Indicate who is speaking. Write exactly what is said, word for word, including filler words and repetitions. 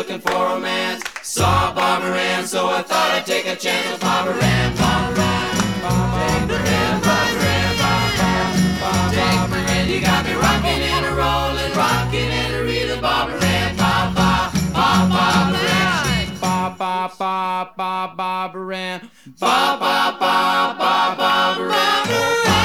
Speaker 1: looking for romance. Saw Barbara Ann, so I thought I'd take a chance with Barbara Ann. Barbara Ann, Barbara Ann, Barbara Ann, Barbara Ann. You got me rocking and a rolling, rocking and a reeling. Barbara Ann, ba ba ba Barbara Ann, ba ba ba ba Barbara Ann, ba ba ba ba Barbara Ann.